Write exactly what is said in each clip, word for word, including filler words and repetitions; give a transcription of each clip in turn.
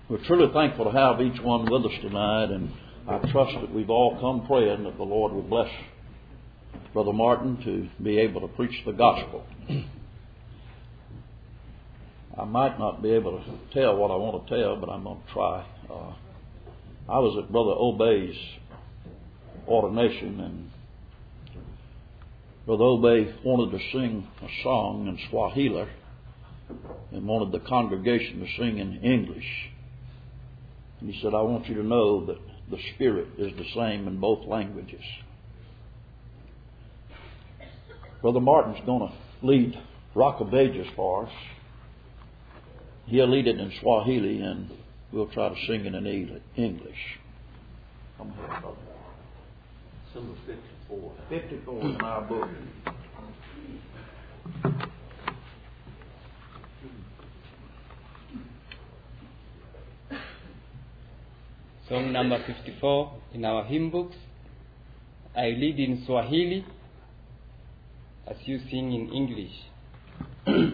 We're truly thankful to have each one with us tonight, and I trust that we've all come praying that the Lord will bless Brother Martin to be able to preach the gospel. I might not be able to tell what I want to tell, but I'm going to try. Uh, I was at Brother Obey's ordination, and Brother Obey wanted to sing a song in Swahili and wanted the congregation to sing in English. And he said, I want you to know that the Spirit is the same in both languages. Brother Martin's going to lead Rock of Ages for us. He'll lead it in Swahili, and we'll try to sing it in English. Come here, brother. Number fifty-four. fifty-four in our book. Song number fifty-four in our hymn books. I read in Swahili as you sing in English.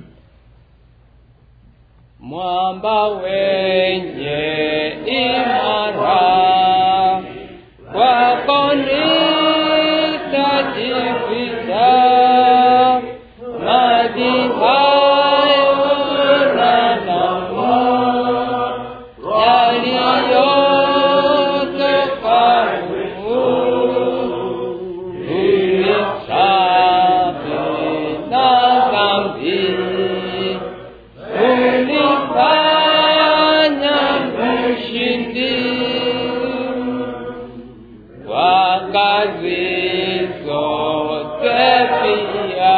Mwamba wenye imara kwako nitajificha, maji hayo na damu yaliyotoka humu unisafi na dhambi, unifanya mshindi wa kazi zote pia,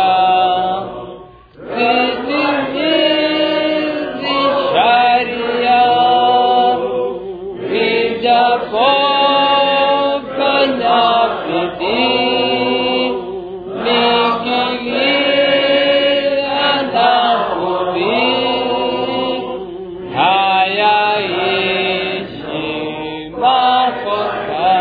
zitimizi sharia, nijapofanya bidii, nikilia na kubii, hayaishi makosa.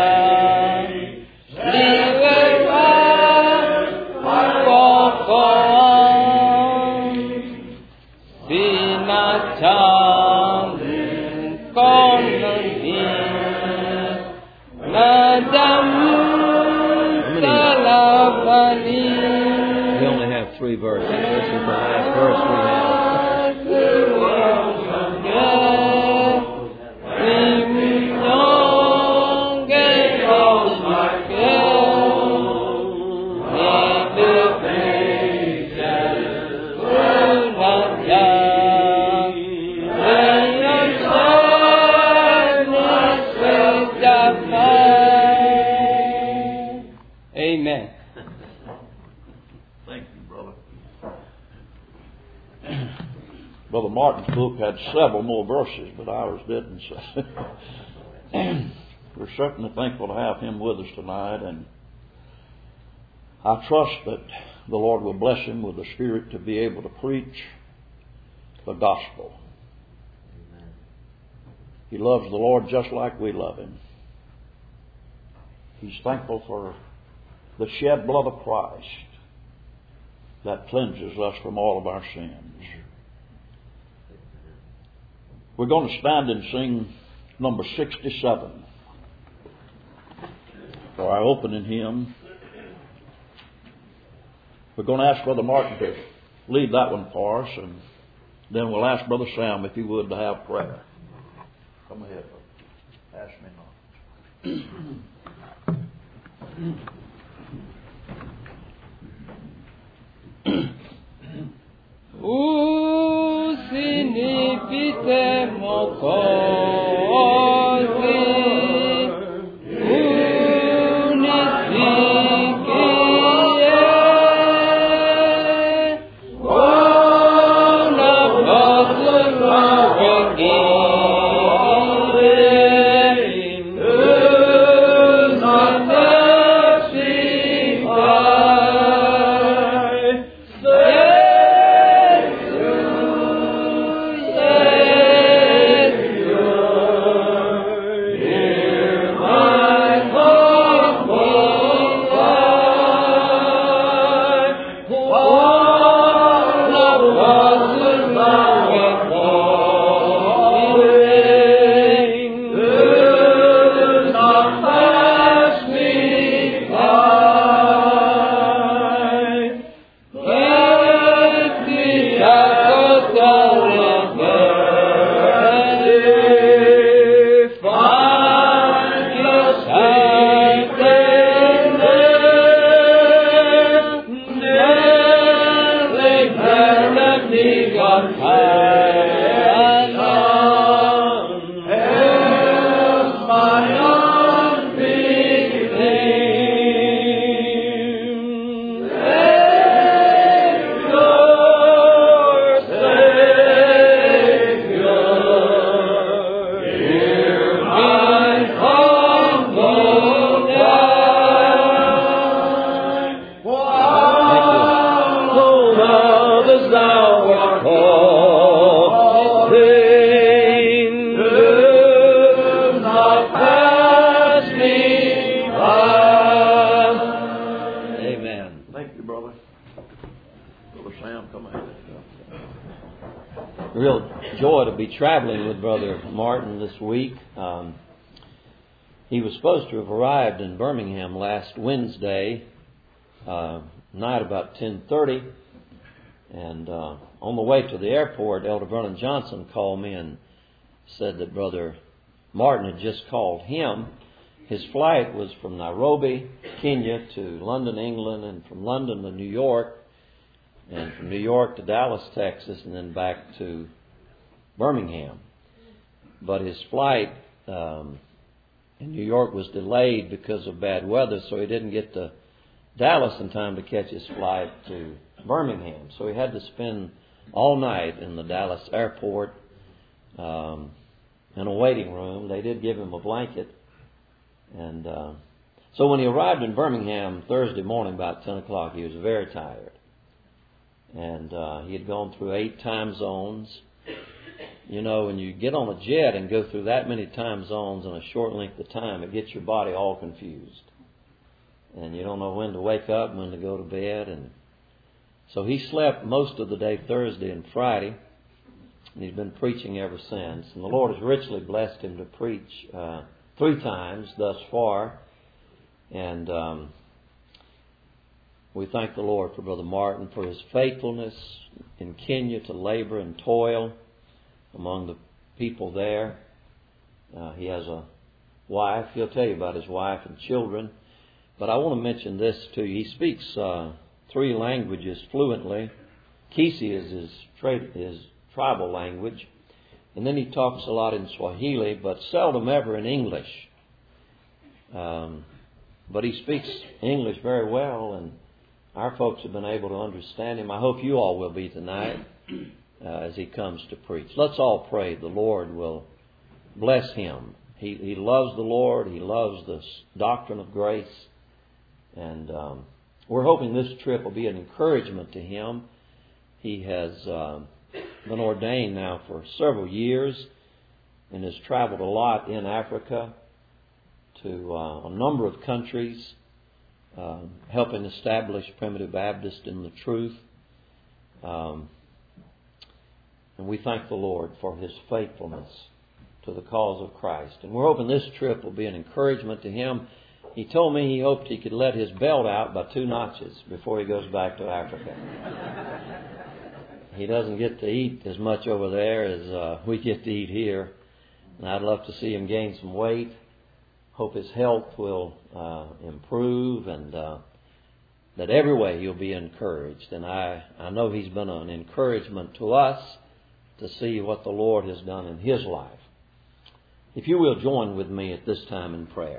We only have three verses. This is the last verse we have. Amen. Thank you, brother. Brother Martin's book had several more verses, but ours didn't. So we're certainly thankful to have him with us tonight, and I trust that the Lord will bless him with the Spirit to be able to preach the gospel. Amen. He loves the Lord just like we love him. He's thankful for the shed blood of Christ that cleanses us from all of our sins. We're going to stand and sing number sixty-seven for our opening hymn. We're going to ask Brother Martin to lead that one for us, and then we'll ask Brother Sam if he would to have prayer. Come ahead, brother. Ask me not. Usinipite Mwokozi, unisikie unaposema wengine, be traveling with Brother Martin this week. Um, he was supposed to have arrived in Birmingham last Wednesday uh, night about ten thirty. And uh, on the way to the airport, Elder Vernon Johnson called me and said that Brother Martin had just called him. His flight was from Nairobi, Kenya, to London, England, and from London to New York, and from New York to Dallas, Texas, and then back to Birmingham. But his flight um, in New York was delayed because of bad weather, so he didn't get to Dallas in time to catch his flight to Birmingham. So he had to spend all night in the Dallas airport um, in a waiting room. They did give him a blanket. And uh, so when he arrived in Birmingham Thursday morning about ten o'clock, he was very tired. And uh, he had gone through eight time zones. You know, when you get on a jet and go through that many time zones in a short length of time, it gets your body all confused. And you don't know when to wake up, when to go to bed. And so he slept most of the day Thursday and Friday. And he's been preaching ever since. And the Lord has richly blessed him to preach uh, three times thus far. And um, we thank the Lord for Brother Martin for his faithfulness in Kenya to labor and toil among the people there. Uh, he has a wife. He'll tell you about his wife and children. But I want to mention this to you. He speaks uh, three languages fluently. Kisi is his, tra- his tribal language. And then he talks a lot in Swahili, but seldom ever in English. Um, but he speaks English very well, and our folks have been able to understand him. I hope you all will be tonight uh, as he comes to preach. Let's all pray the Lord will bless him. He, he loves the Lord. He loves the doctrine of grace. And um, we're hoping this trip will be an encouragement to him. He has uh, been ordained now for several years and has traveled a lot in Africa to uh, a number of countries, uh, helping establish Primitive Baptist in the truth. Um, and we thank the Lord for his faithfulness to the cause of Christ. And we're hoping this trip will be an encouragement to him. He told me he hoped he could let his belt out by two notches before he goes back to Africa. He doesn't get to eat as much over there as uh, we get to eat here. And I'd love to see him gain some weight. Hope his health will uh, improve and uh, that every way he'll be encouraged. And I, I know he's been an encouragement to us to see what the Lord has done in his life. If you will join with me at this time in prayer.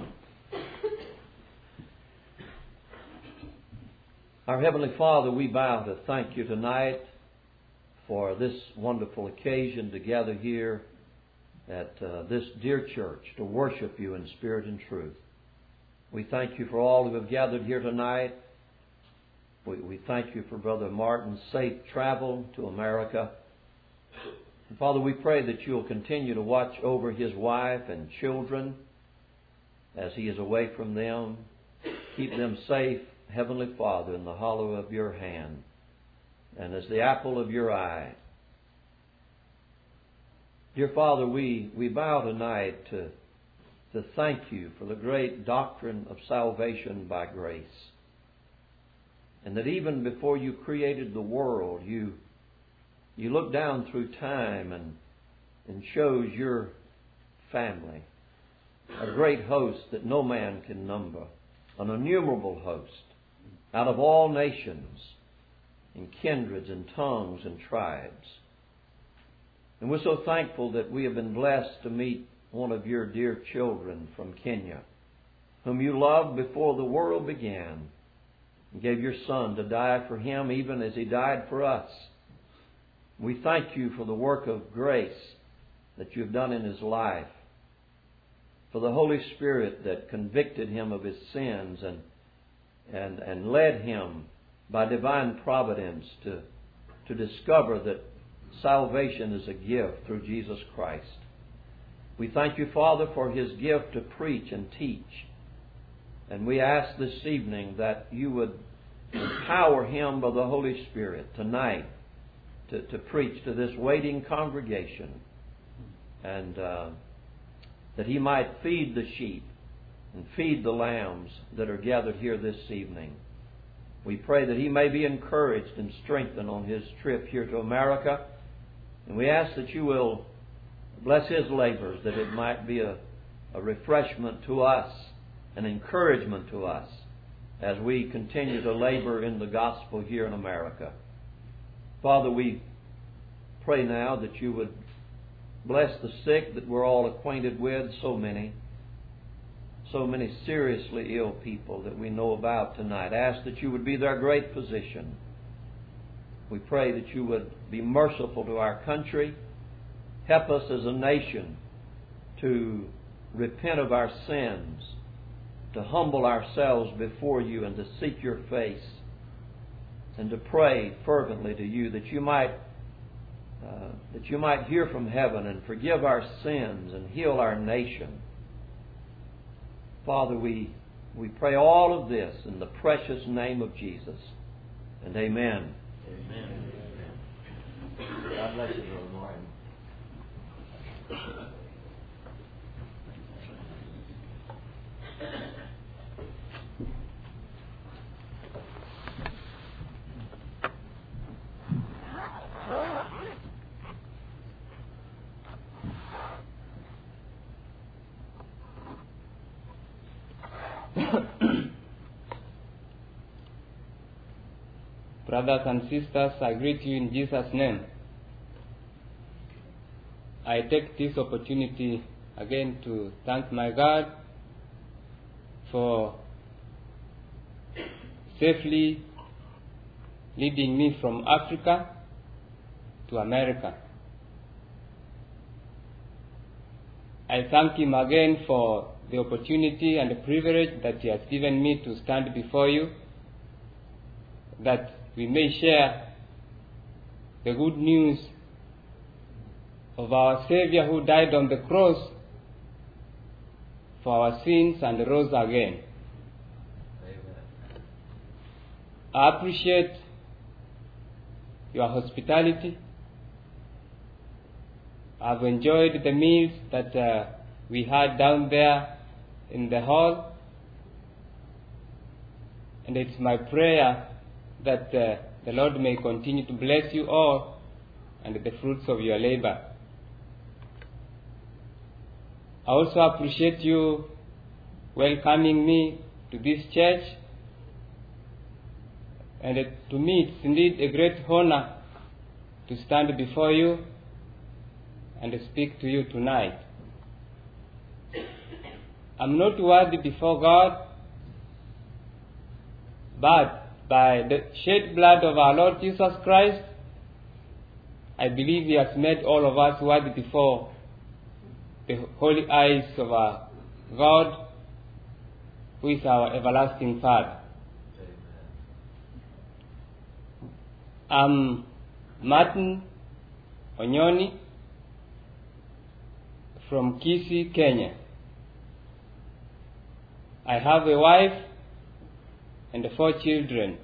Our Heavenly Father, we bow to thank you tonight for this wonderful occasion to gather here at uh, this dear church to worship you in spirit and truth. We thank you for all who have gathered here tonight. We, we thank you for Brother Martin's safe travel to America. And Father, we pray that you'll continue to watch over his wife and children as he is away from them. Keep them safe, Heavenly Father, in the hollow of your hand and as the apple of your eye. Dear Father, we, we bow tonight to, to thank you for the great doctrine of salvation by grace. And that even before you created the world, you, you looked down through time and, and chose your family, a great host that no man can number, an innumerable host, out of all nations and kindreds and tongues and tribes. And we're so thankful that we have been blessed to meet one of your dear children from Kenya, whom you loved before the world began, and gave your Son to die for him even as he died for us. We thank you for the work of grace that you've done in his life, for the Holy Spirit that convicted him of his sins and and, and led him by divine providence to, to discover that salvation is a gift through Jesus Christ. We thank you, Father, for his gift to preach and teach. And we ask this evening that you would empower him by the Holy Spirit tonight to, to preach to this waiting congregation, and uh, that He might feed the sheep and feed the lambs that are gathered here this evening. We pray that he may be encouraged and strengthened on his trip here to America. And we ask that you will bless his labors, that it might be a, a refreshment to us, an encouragement to us as we continue to labor in the gospel here in America. Father, we pray now that you would bless the sick that we're all acquainted with, so many. So many seriously ill people that we know about tonight. Ask that you would be their great physician. We pray that you would be merciful to our country. Help us as a nation to repent of our sins, to humble ourselves before you and to seek your face, and to pray fervently to you that you might uh, that you might hear from heaven and forgive our sins and heal our nation. Father, we, we pray all of this in the precious name of Jesus. And amen. Amen. God bless you, Brother Martin. Brothers and sisters, I greet you in Jesus' name. I take this opportunity again to thank my God for safely leading me from Africa to America. I thank Him again for the opportunity and the privilege that He has given me to stand before you, that we may share the good news of our Savior who died on the cross for our sins and rose again. Amen. I appreciate your hospitality. I've enjoyed the meals that uh, we had down there in the hall, and it's my prayer that uh, the Lord may continue to bless you all and the fruits of your labor. I also appreciate you welcoming me to this church, and it, to me it's indeed a great honor to stand before you and speak to you tonight. I'm not worthy before God, but by the shed blood of our Lord Jesus Christ, I believe He has made all of us worthy before the holy eyes of our God, who is our everlasting Father. I'm Martin Onyoni from Kisii, Kenya. I have a wife and four children.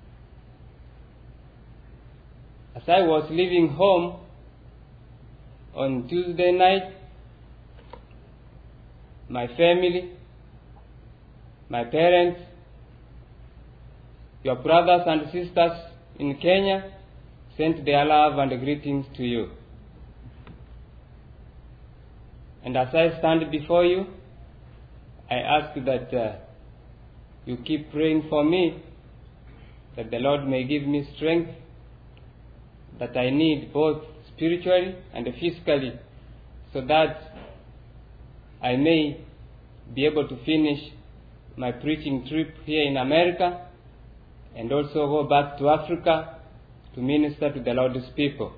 As I was leaving home on Tuesday night, my family, my parents, your brothers and sisters in Kenya sent their love and greetings to you. And as I stand before you, I ask that uh, you keep praying for me, that the Lord may give me strength that I need both spiritually and physically, so that I may be able to finish my preaching trip here in America and also go back to Africa to minister to the Lord's people.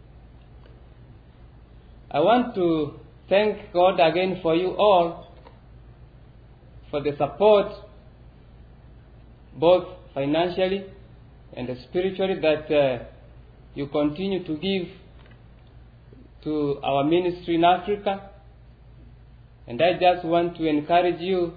I want to thank God again for you all, for the support, both financially and spiritually, that uh, you continue to give to our ministry in Africa. And I just want to encourage you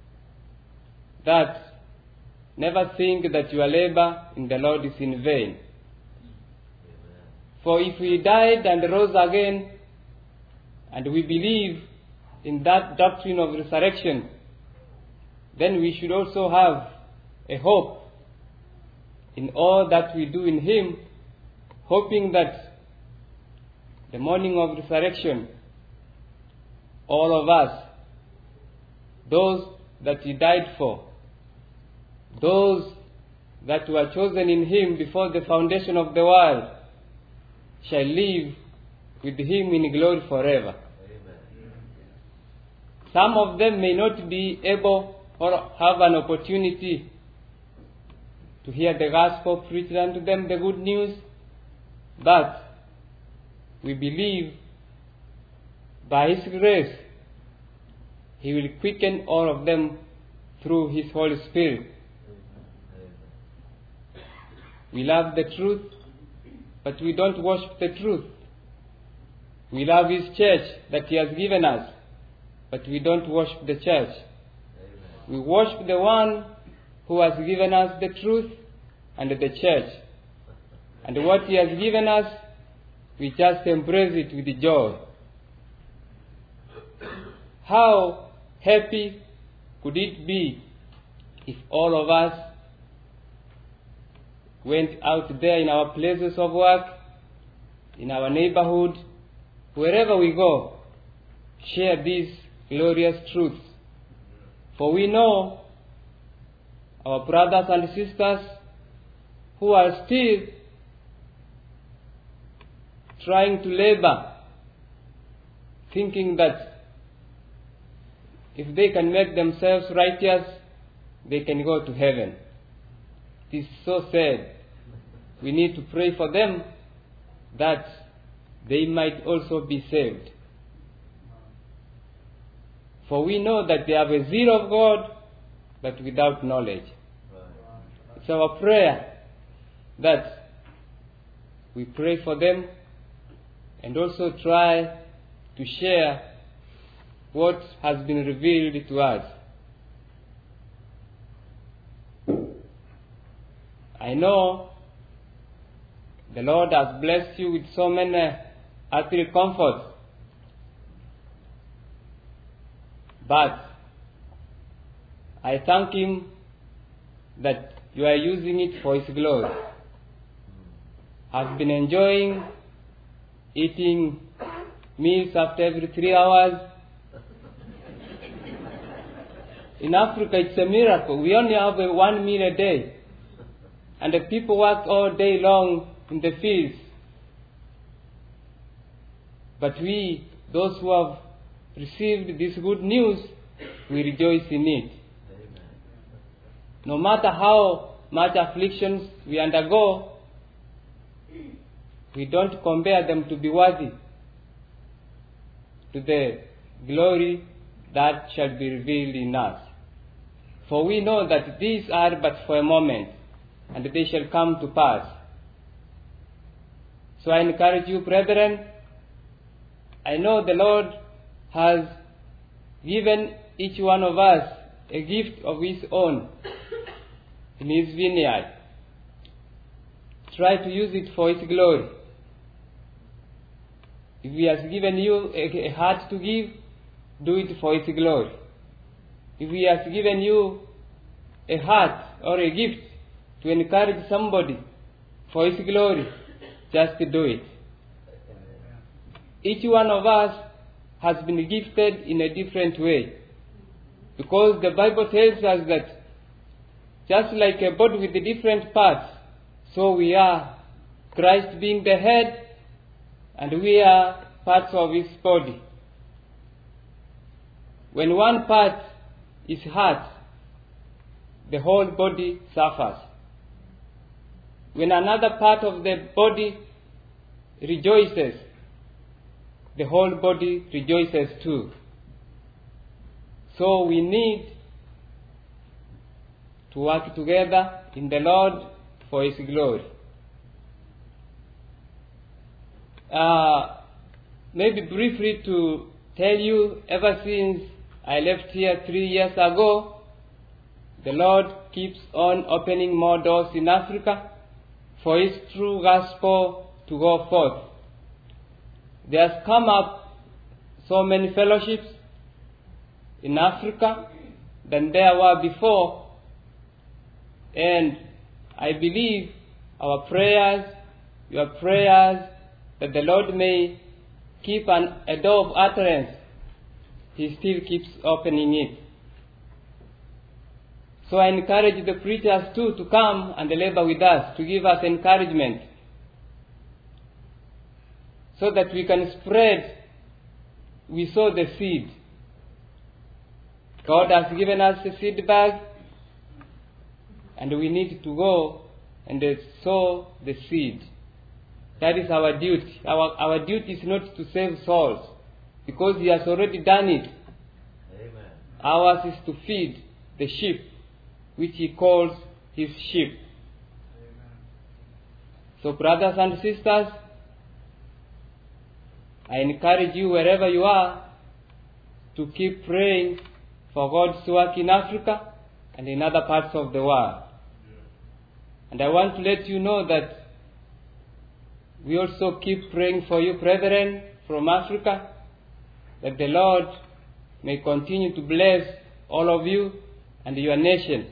that never think that your labor in the Lord is in vain. For if He died and rose again, and we believe in that doctrine of resurrection, then we should also have a hope in all that we do in Him, hoping that the morning of resurrection, all of us, those that He died for, those that were chosen in Him before the foundation of the world, shall live with Him in glory forever. Amen. Some of them may not be able or have an opportunity to hear the gospel preached unto them, the good news, but we believe by His grace He will quicken all of them through His Holy Spirit. We love the truth, but we don't worship the truth. We love His church that He has given us, but we don't worship the church. We worship the one who has given us the truth and the church. And what He has given us, we just embrace it with joy. How happy could it be if all of us went out there in our places of work, in our neighborhood, wherever we go, share these glorious truths. For we know our brothers and sisters who are still trying to labor, thinking that if they can make themselves righteous, they can go to heaven. It is so sad. We need to pray for them that they might also be saved. For we know that they have a zeal of God, but without knowledge. It's our prayer that we pray for them and also try to share what has been revealed to us. I know the Lord has blessed you with so many earthly comforts, but I thank Him that you are using it for His glory. I've been enjoying eating meals after every three hours. In Africa, it's a miracle. We only have a one meal a day. And the people work all day long in the fields. But we, those who have received this good news, we rejoice in it. Amen. No matter how much afflictions we undergo, we don't compare them to be worthy to the glory that shall be revealed in us. For we know that these are but for a moment, and they shall come to pass. So I encourage you, brethren, I know the Lord has given each one of us a gift of His own in His vineyard. Try to use it for His glory. If He has given you a, a heart to give, do it for His glory. If He has given you a heart or a gift to encourage somebody for His glory, just do it. Each one of us has been gifted in a different way. Because the Bible tells us that just like a body with the different parts, so we are, Christ being the head, and we are parts of His body. When one part is hurt, the whole body suffers. When another part of the body rejoices, the whole body rejoices too. So we need to work together in the Lord for His glory. Uh, maybe briefly to tell you, ever since I left here three years ago, the Lord keeps on opening more doors in Africa for His true gospel to go forth. There has come up so many fellowships in Africa than there were before, and I believe our prayers, your prayers, that the Lord may keep an, a door of utterance, He still keeps opening it. So I encourage the preachers too to come and labor with us, to give us encouragement, so that we can spread, we sow the seed. God has given us a seed bag, and we need to go and sow the seed. That is our duty. Our, our duty is not to save souls, because He has already done it. Amen. Ours is to feed the sheep, which He calls His sheep. Amen. So brothers and sisters, I encourage you wherever you are to keep praying for God's work in Africa and in other parts of the world. And I want to let you know that we also keep praying for you, brethren, from Africa, that the Lord may continue to bless all of you and your nation.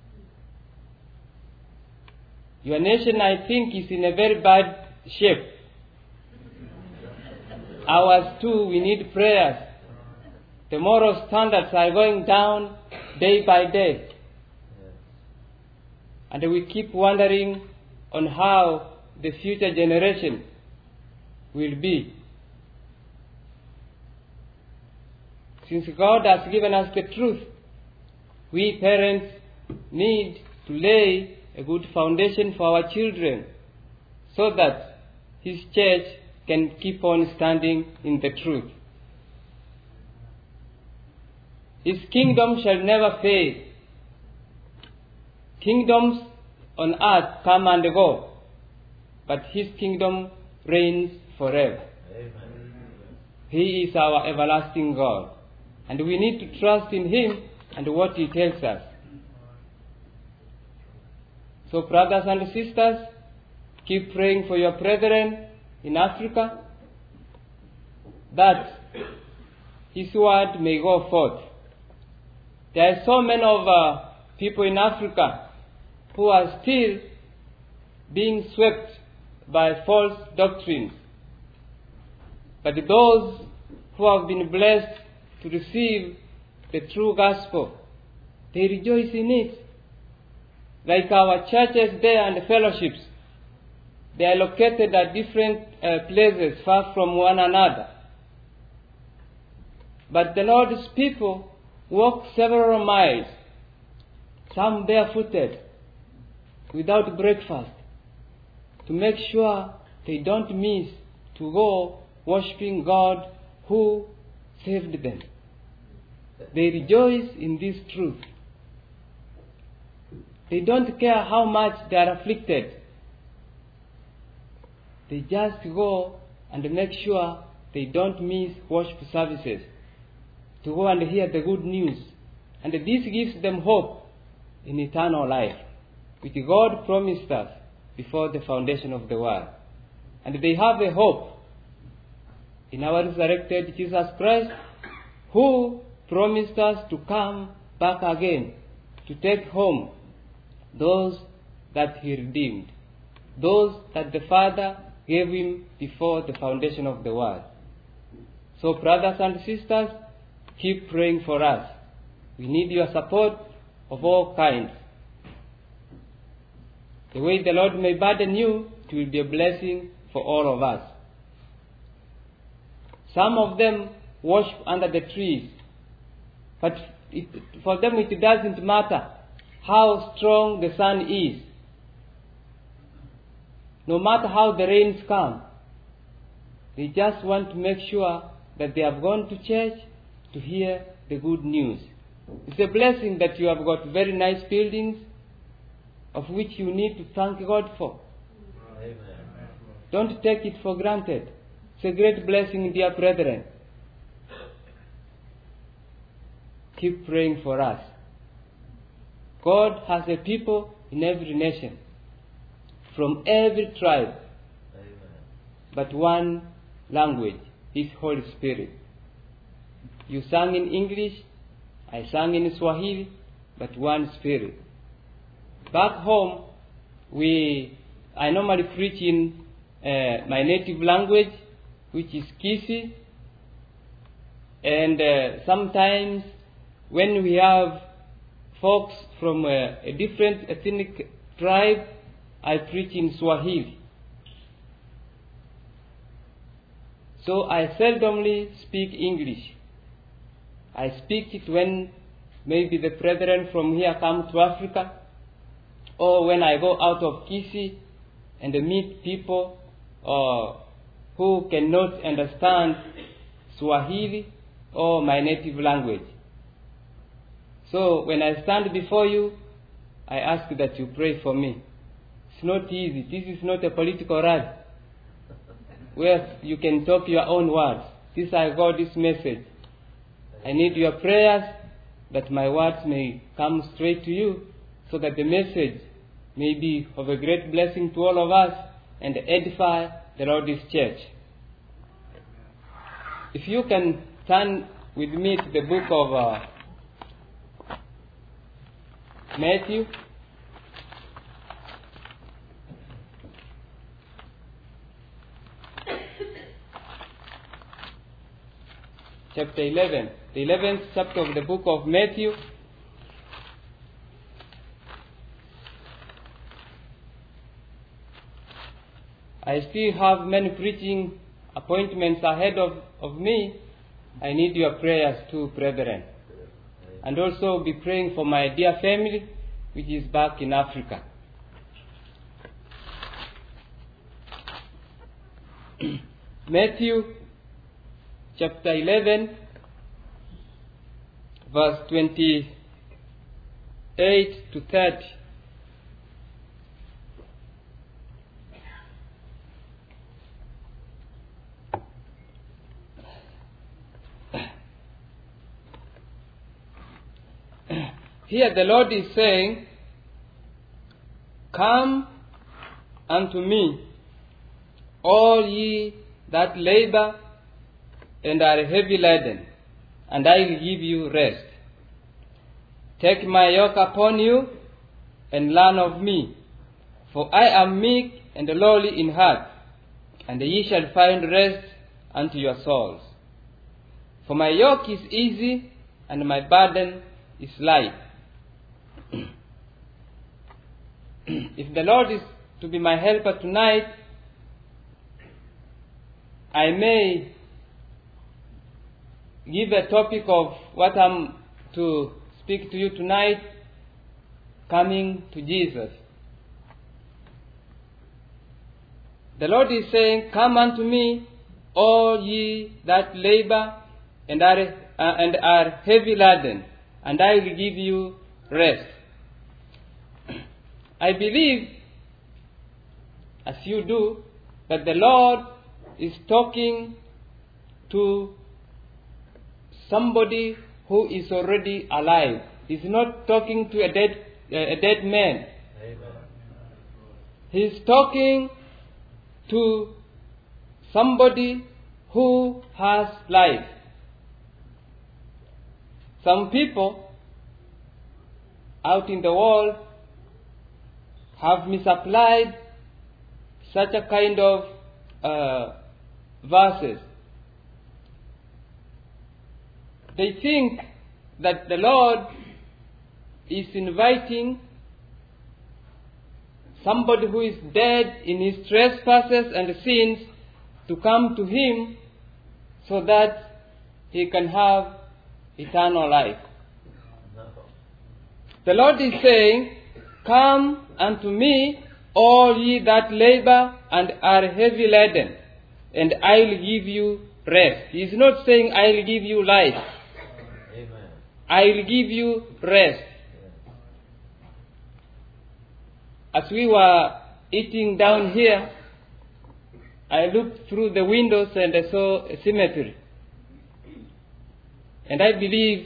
Your nation, I think, is in a very bad shape. Ours too, we need prayers. The moral standards are going down day by day. And we keep wondering on how the future generation will be. Since God has given us the truth, we parents need to lay a good foundation for our children, so that His church can keep on standing in the truth. His kingdom shall never fade. Kingdoms on earth come and go, but His kingdom reigns forever. Amen. He is our everlasting God, and we need to trust in Him and what He tells us. So brothers and sisters, keep praying for your brethren in Africa, that His word may go forth. There are so many of uh, people in Africa who are still being swept by false doctrines. But those who have been blessed to receive the true gospel, they rejoice in it. Like our churches there and fellowships, they are located at different uh, places far from one another. But the Lord's people walk several miles, some barefooted, without breakfast, to make sure they don't miss to go worshiping God who saved them. They rejoice in this truth. They don't care how much they are afflicted. They just go and make sure they don't miss worship services, to go and hear the good news. And this gives them hope in eternal life, which God promised us before the foundation of the world. And they have a hope in our resurrected Jesus Christ, who promised us to come back again to take home those that He redeemed, those that the Father gave Him before the foundation of the world. So brothers and sisters, keep praying for us. We need your support of all kinds. The way the Lord may burden you, it will be a blessing for all of us. Some of them worship under the trees, but it, for them it doesn't matter how strong the sun is. No matter how the rains come, they just want to make sure that they have gone to church to hear the good news. It's a blessing that you have got very nice buildings, of which you need to thank God for. Amen. Don't take it for granted. It's a great blessing, dear brethren. Keep praying for us. God has a people in every nation, from every tribe. Amen. but one language, His Holy Spirit. You sang in English, I sang in Swahili, but one Spirit. Back home, we I normally preach in uh, my native language, which is Kisi, and uh, sometimes when we have folks from uh, a different ethnic tribe, I preach in Swahili. So I seldomly speak English. I speak it when maybe the brethren from here come to Africa, or when I go out of Kisi and meet people uh, who cannot understand Swahili or my native language. So when I stand before you, I ask that you pray for me. It's not easy. This is not a political rally where you can talk your own words. This I got this message. I need your prayers that my words may come straight to you, so that the message may be of a great blessing to all of us and edify the Lord's church. If you can turn with me to the book of uh, Matthew, chapter eleven, the eleventh chapter of the book of Matthew. I still have many preaching appointments ahead of, of me. I need your prayers too, brethren. And also be praying for my dear family, which is back in Africa. Matthew chapter eleven, verse twenty-eight to thirty. Here the Lord is saying, "Come unto me, all ye that labor and are heavy laden, and I will give you rest. Take my yoke upon you, and learn of me, for I am meek and lowly in heart, and ye shall find rest unto your souls. For my yoke is easy, and my burden is light." If the Lord is to be my helper tonight, I may give a topic of what I'm to speak to you tonight, coming to Jesus. The Lord is saying, "Come unto me, all ye that labor and are, uh, and are heavy laden, and I will give you rest." I believe, as you do, that the Lord is talking to somebody who is already alive. He's not talking to a dead, uh, a dead man. Amen. He's talking to somebody who has life. Some people out in the world have misapplied such a kind of uh, verses. They think that the Lord is inviting somebody who is dead in his trespasses and sins to come to him so that he can have eternal life. The Lord is saying, "Come unto me, all ye that labor and are heavy laden, and I will give you rest." He is not saying, "I will give you life." Amen. I will give you rest. As we were eating down here, I looked through the windows and I saw a cemetery. And I believe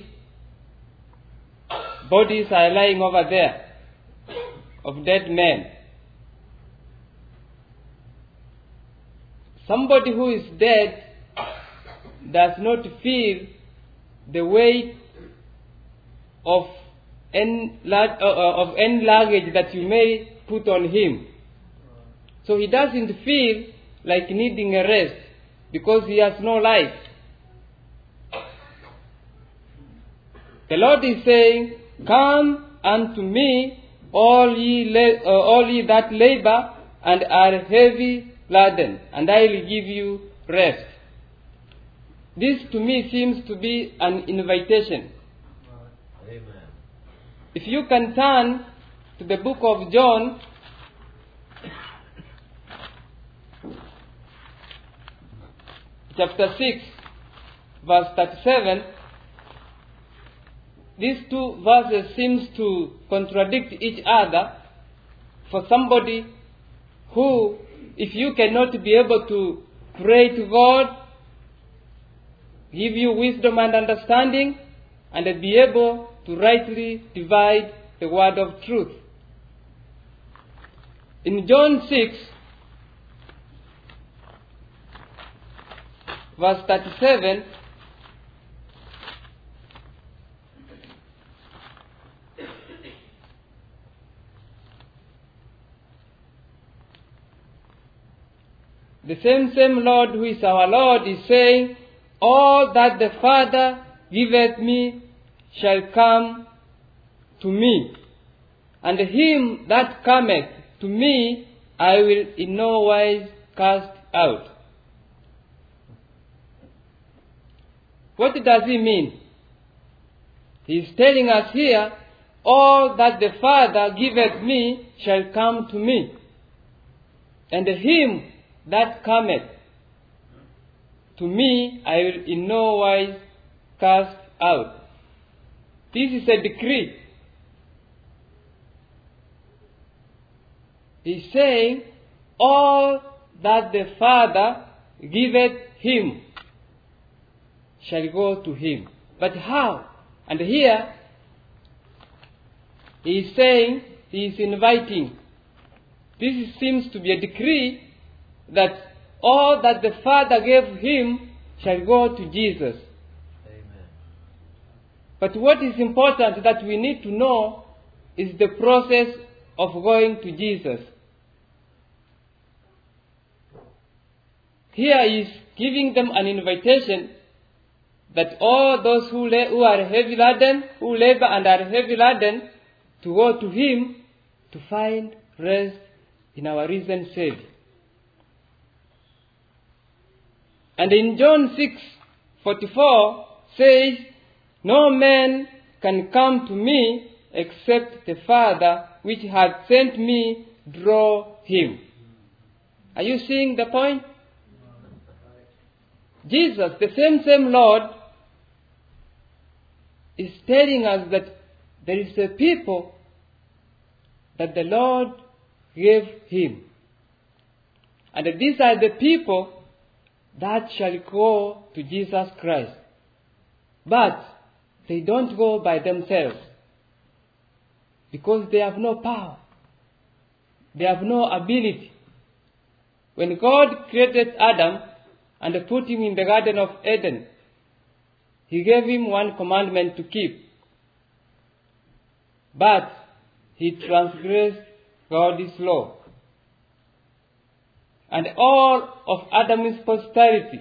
bodies are lying over there of dead men. somebody who is dead does not feel the weight of any, uh, of any luggage that you may put on him. So he doesn't feel like needing a rest because he has no life. The Lord is saying, "Come unto me, all ye, la- uh, all ye that labor and are heavy laden, and I will give you rest." This to me seems to be an invitation. Amen. If you can turn to the book of John, chapter six, verse thirty-seven, these two verses seems to contradict each other for somebody who, if you cannot be able to pray to God, give you wisdom and understanding, and be able to rightly divide the word of truth. In John six, verse thirty-seven, the same same Lord who is our Lord is saying, "All that the Father giveth me shall come to me, and him that cometh to me I will in no wise cast out." What does he mean? He is telling us here, "All that the Father giveth me shall come to me, and him that cometh to me I will in no wise cast out." This is a decree. He's saying, all that the Father giveth him shall go to him. But how? And here, he is saying, he is inviting. This seems to be a decree that all that the Father gave him shall go to Jesus. Amen. But what is important that we need to know is the process of going to Jesus. Here he is giving them an invitation that all those who, la- who are heavy laden, who labor and are heavy laden, to go to him to find rest in our risen Savior. And in John six forty-four says, "No man can come to me except the Father which hath sent me draw him." Are you seeing the point? Jesus, the same same Lord, is telling us that there is a people that the Lord gave him. And these are the people that shall go to Jesus Christ. But they don't go by themselves, because they have no power. They have no ability. When God created Adam and put him in the Garden of Eden, he gave him one commandment to keep. But he transgressed God's law. And all of Adam's posterity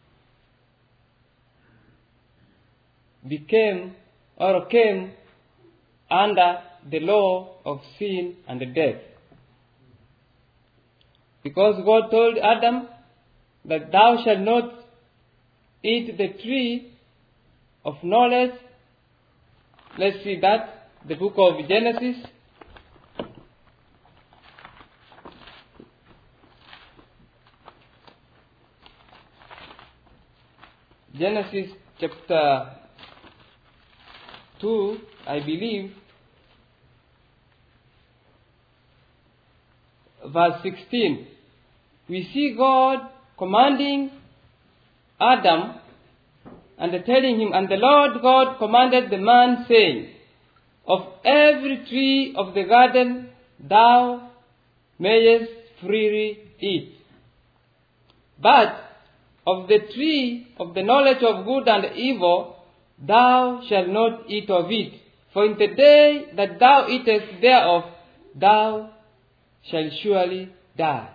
became or came under the law of sin and death. Because God told Adam that thou shalt not eat the tree of knowledge. Let's see that, the book of Genesis. Genesis chapter two, I believe, verse sixteen. We see God commanding Adam and telling him, "And the Lord God commanded the man, saying, Of every tree of the garden thou mayest freely eat, But of the tree of the knowledge of good and evil, thou shalt not eat of it. For in the day that thou eatest thereof, thou shalt surely die.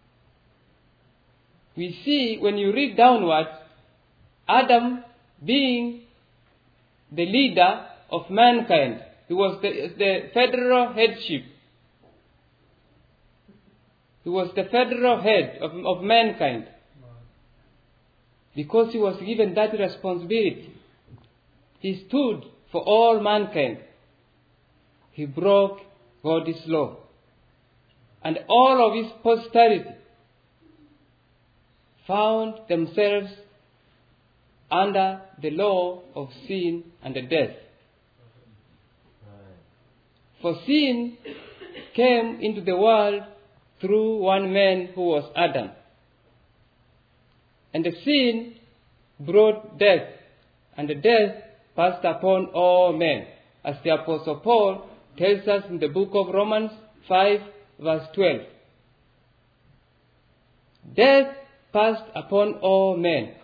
We see, when you read downwards, Adam being the leader of mankind. He was the, the federal headship. He was the federal head of, of mankind. Because he was given that responsibility, he stood for all mankind. He broke God's law. And all of his posterity found themselves under the law of sin and death. For sin came into the world through one man who was Adam. And the sin brought death, and the death passed upon all men, as the Apostle Paul tells us in the book of Romans five, verse twelve. Death passed upon all men.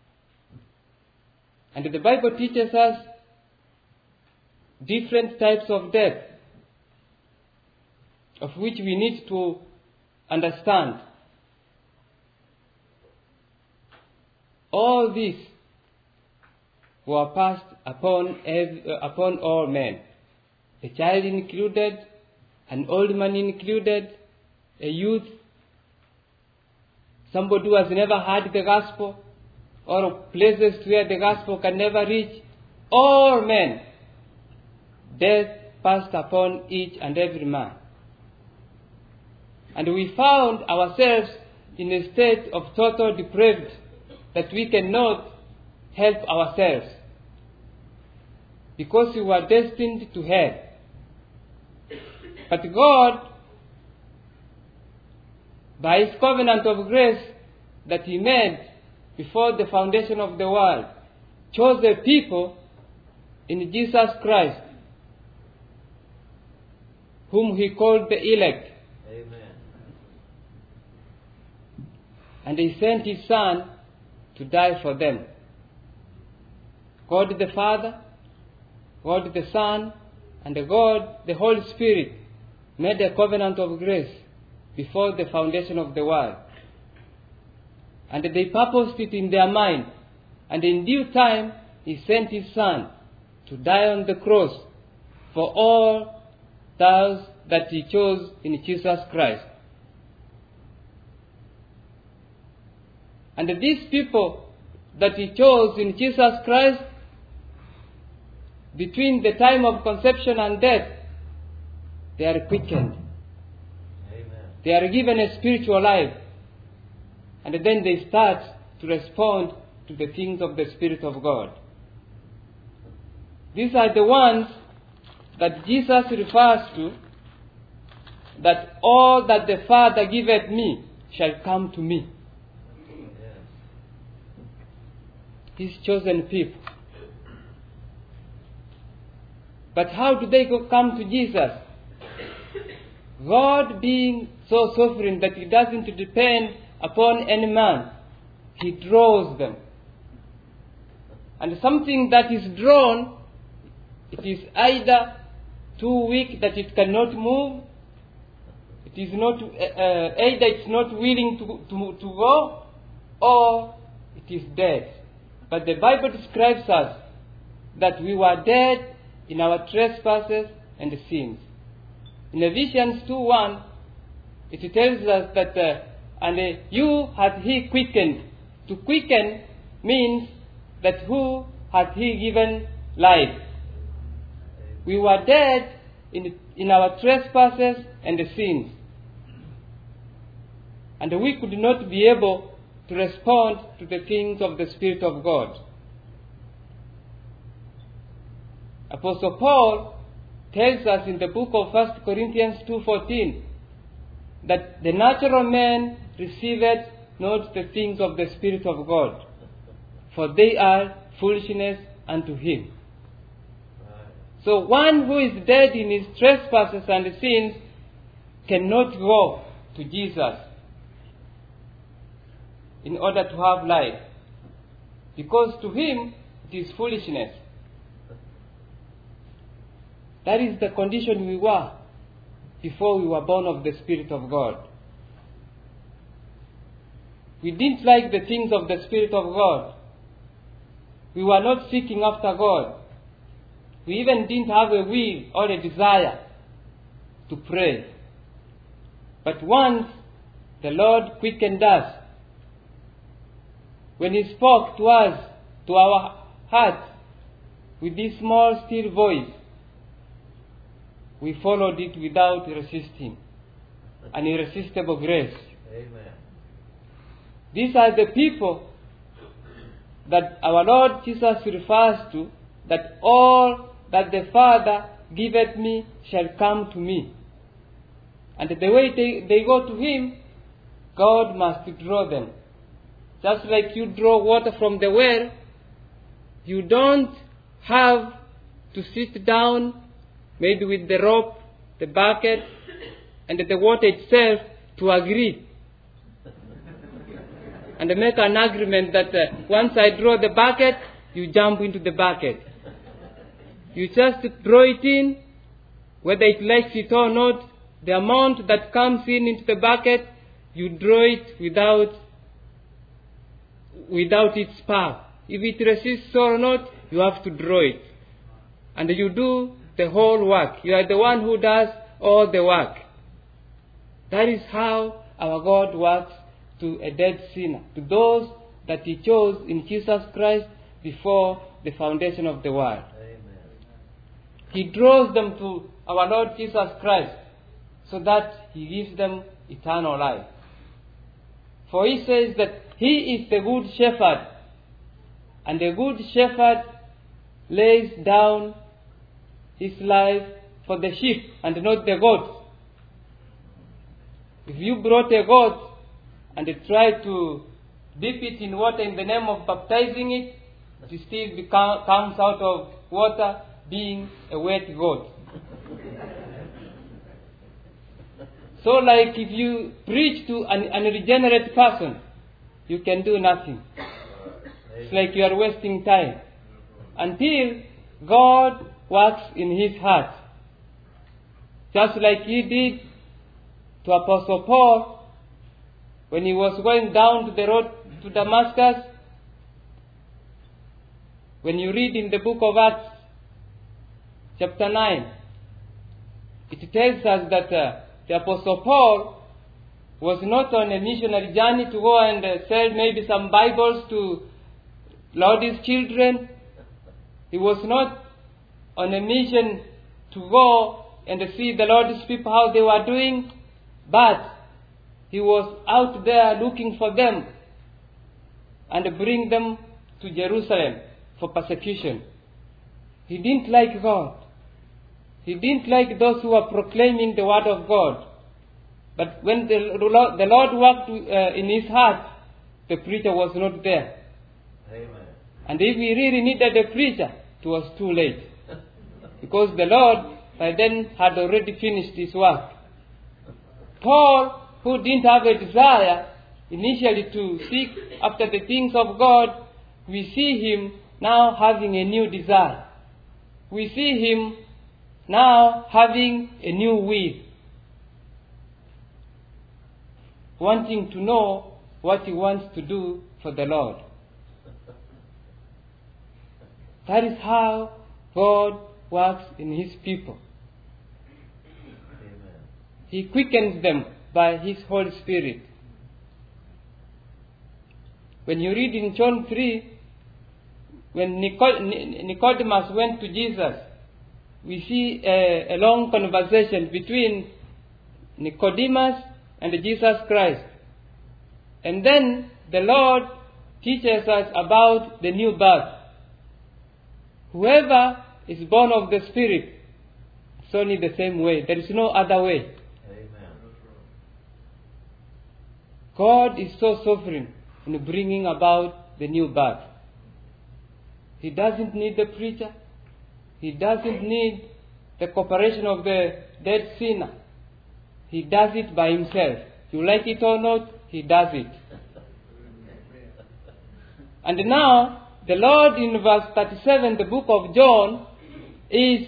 And the Bible teaches us different types of death, of which we need to understand. All these were passed upon every, uh, upon all men, a child included, an old man included, a youth, somebody who has never heard the gospel, or places where the gospel can never reach. All men, death passed upon each and every man. And we found ourselves in a state of total depravity, that we cannot help ourselves, because we were destined to hell. But God, by His covenant of grace that He made before the foundation of the world, chose a people in Jesus Christ, whom He called the elect. Amen. And He sent His Son to die for them. God the Father, God the Son, and God the Holy Spirit made a covenant of grace before the foundation of the world. And they purposed it in their mind. And in due time, He sent His Son to die on the cross for all those that He chose in Jesus Christ. And these people that He chose in Jesus Christ, between the time of conception and death, they are quickened. Amen. They are given a spiritual life. And then they start to respond to the things of the Spirit of God. These are the ones that Jesus refers to, that all that the Father giveth me shall come to me. His chosen people. But how do they go come to Jesus? God being so sovereign that He doesn't depend upon any man, He draws them. And something that is drawn, it is either too weak that it cannot move, it is not, uh, either it's not willing to, to, to go, or it is dead. But the Bible describes us that we were dead in our trespasses and sins. In Ephesians two one, it tells us that, uh, and uh, you hath He quickened. To quicken means that who hath He given life. We were dead in, in our trespasses and sins. And we could not be able to respond to the things of the Spirit of God. Apostle Paul tells us in the book of First Corinthians two fourteen that the natural man receiveth not the things of the Spirit of God, for they are foolishness unto him. So one who is dead in his trespasses and sins cannot go to Jesus. in order to have life. Because to him, it is foolishness. That is the condition we were before we were born of the Spirit of God. We didn't like the things of the Spirit of God. We were not seeking after God. We even didn't have a will or a desire to pray. But once the Lord quickened us, when He spoke to us, to our hearts, with this small, still voice, we followed it without resisting. An irresistible grace. Amen. These are the people that our Lord Jesus refers to, that all that the Father giveth me shall come to me. And the way they, they go to Him, God must draw them. Just like you draw water from the well, you don't have to sit down, maybe with the rope, the bucket, and the water itself to agree. And make an agreement that uh, once I draw the bucket, you jump into the bucket. You just draw it in, whether it likes it or not. The amount that comes in into the bucket, you draw it without, without its power. If it resists or not, you have to draw it. And you do the whole work. You are the one who does all the work. That is how our God works to a dead sinner, to those that He chose in Jesus Christ before the foundation of the world. Amen. He draws them to our Lord Jesus Christ so that He gives them eternal life. For He says that He is the good shepherd, and the good shepherd lays down his life for the sheep and not the goats. If you brought a goat and try to dip it in water in the name of baptizing it, it still become, comes out of water being a wet goat. So like if you preach to an unregenerate person, you can do nothing. It's like you are wasting time. Until God works in his heart. Just like He did to Apostle Paul, when he was going down to the road to Damascus. When you read in the book of Acts, chapter nine, it tells us that uh, the Apostle Paul was not on a missionary journey to go and uh, sell maybe some Bibles to Lord's children. He was not on a mission to go and see the Lord's people how they were doing, but he was out there looking for them and bring them to Jerusalem for persecution. He didn't like God. He didn't like those who were proclaiming the word of God. But when the, the Lord worked uh, in his heart, the preacher was not there. Amen. And if we really needed a preacher, it was too late. Because the Lord by then had already finished his work. Paul, who didn't have a desire initially to seek after the things of God, we see him now having a new desire. We see him now having a new will, wanting to know what he wants to do for the Lord. That is how God works in his people. Amen. He quickens them by his Holy Spirit. When you read in John three, when Nicodemus went to Jesus, we see a, a long conversation between Nicodemus and Jesus Christ. And then the Lord teaches us about the new birth. Whoever is born of the Spirit, it's only the same way. There is no other way. Amen. God is so sovereign in bringing about the new birth. He doesn't need the preacher. He doesn't need the cooperation of the dead sinner. He does it by himself. You like it or not, he does it. And now, the Lord in verse thirty-seven, the book of John, is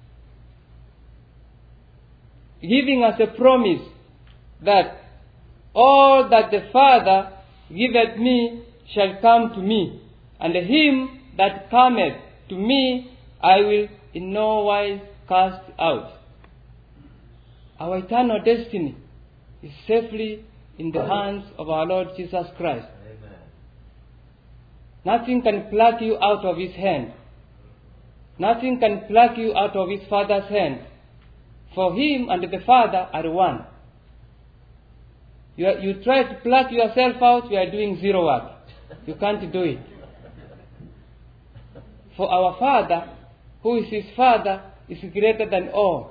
giving us a promise that all that the Father giveth me shall come to me, and him that cometh to me I will in no wise cast out. Our eternal destiny is safely in the hands of our Lord Jesus Christ. Amen. Nothing can pluck you out of his hand. Nothing can pluck you out of his Father's hand. For him and the Father are one. You, are, you try to pluck yourself out, you are doing zero work. You can't do it. For our Father, who is his Father, is greater than all.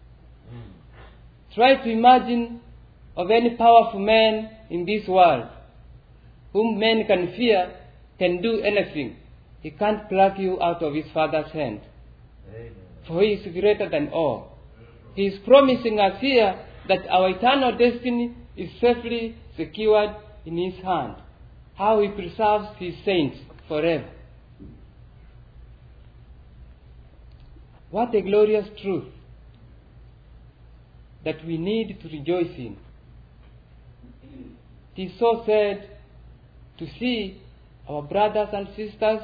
Try to imagine of any powerful man in this world, whom men can fear, can do anything. He can't pluck you out of his Father's hand. Amen. For he is greater than all. He is promising us here that our eternal destiny is safely secured in his hand. How he preserves his saints forever. What a glorious truth that we need to rejoice in. It is so sad to see our brothers and sisters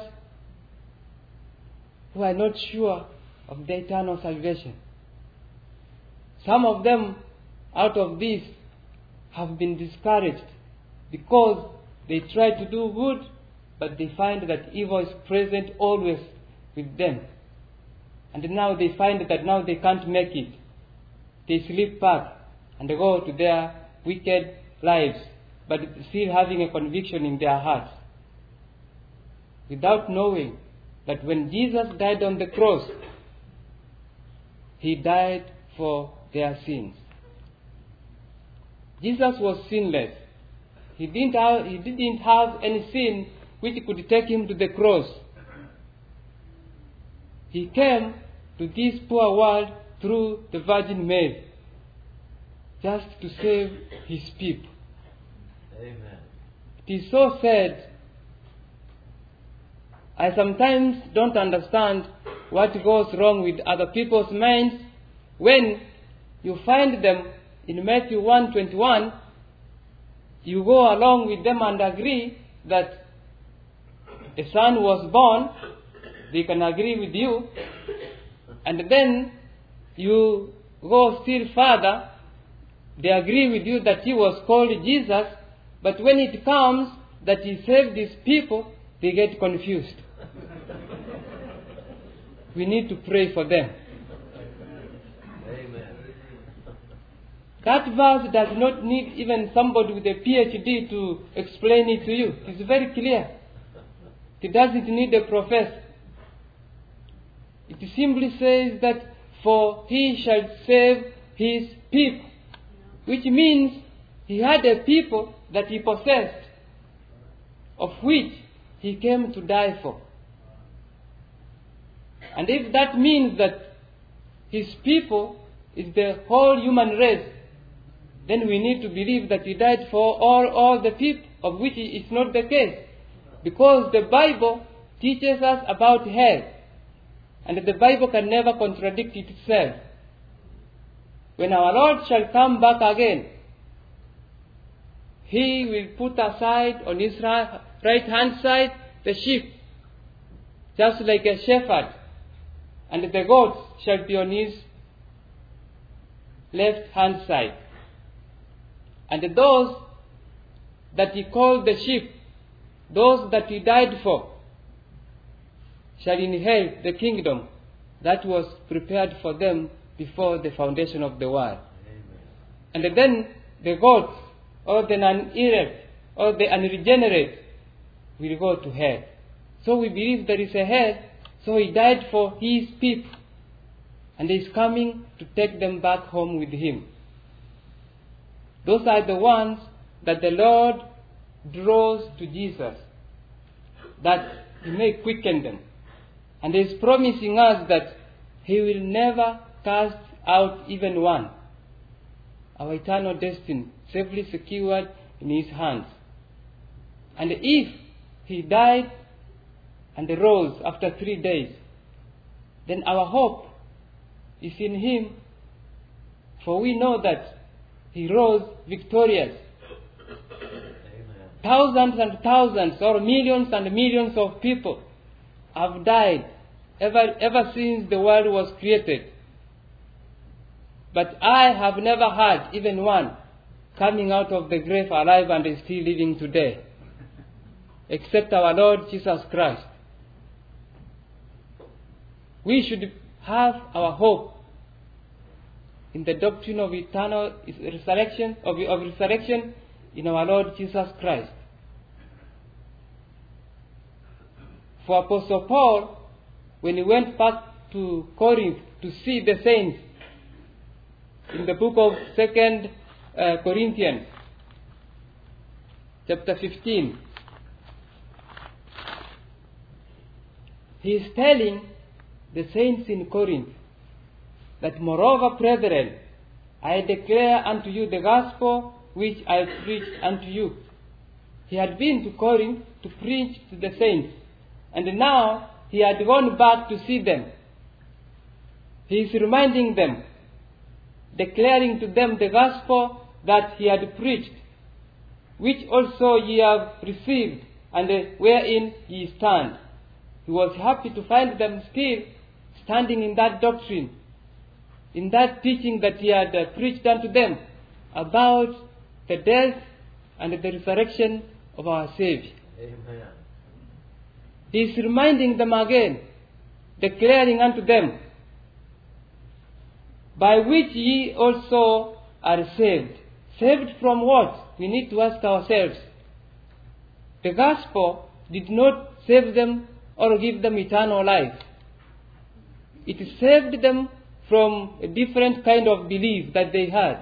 who are not sure of their eternal salvation. Some of them, out of this, have been discouraged because they try to do good, but they find that evil is present always with them. And now they find that now they can't make it. They slip back and they go to their wicked lives, but still having a conviction in their hearts, without knowing that when Jesus died on the cross, he died for their sins. Jesus was sinless. He didn't have, he didn't have any sin which could take him to the cross. He came to this poor world through the Virgin Mary, just to save his people. Amen. It is so sad. I sometimes don't understand what goes wrong with other people's minds when you find them in Matthew one twenty-one, you go along with them and agree that a son was born, they can agree with you, and then you go still further, they agree with you that he was called Jesus, but when it comes that he saved these people, they get confused. We need to pray for them. Amen. That verse does not need even somebody with a P H D to explain it to you. It's very clear. It doesn't need a professor. It simply says that for he shall save his people, which means he had a people that he possessed, of which he came to die for. And if that means that his people is the whole human race, then we need to believe that he died for all, all the people, of which is not the case. Because the Bible teaches us about hell, and the Bible can never contradict itself. When our Lord shall come back again, he will put aside on his right hand side the sheep, just like a shepherd, and the goats shall be on his left hand side. And those that he called the sheep, those that he died for, shall inherit the kingdom that was prepared for them before the foundation of the world. Amen. And then the goats, or the non-elect, or the unregenerate, will go to hell. So we believe there is a hell, so he died for his people, and he is coming to take them back home with him. Those are the ones that the Lord draws to Jesus, that he may quicken them. And he is promising us that he will never cast out even one. Our eternal destiny safely secured in his hands. And if he died and rose after three days, then our hope is in him, for we know that he rose victorious. Amen. Thousands and thousands or millions and millions of people have died ever, ever since the world was created. But I have never heard even one coming out of the grave alive and is still living today, except our Lord Jesus Christ. We should have our hope in the doctrine of eternal resurrection, of, of resurrection in our Lord Jesus Christ. For Apostle Paul, when he went back to Corinth to see the saints, in the book of Second uh, Corinthians, chapter fifteen, he is telling the saints in Corinth that, moreover, brethren, I declare unto you the gospel which I preached unto you. He had been to Corinth to preach to the saints, and now he had gone back to see them. He is reminding them, declaring to them the gospel that he had preached, which also ye have received, and wherein ye stand. He was happy to find them still standing in that doctrine, in that teaching that he had uh, preached unto them about the death and the resurrection of our Savior. Amen. He is reminding them again, declaring unto them, by which ye also are saved. Saved from what? We need to ask ourselves. The gospel did not save them or give them eternal life. It saved them from a different kind of belief that they had.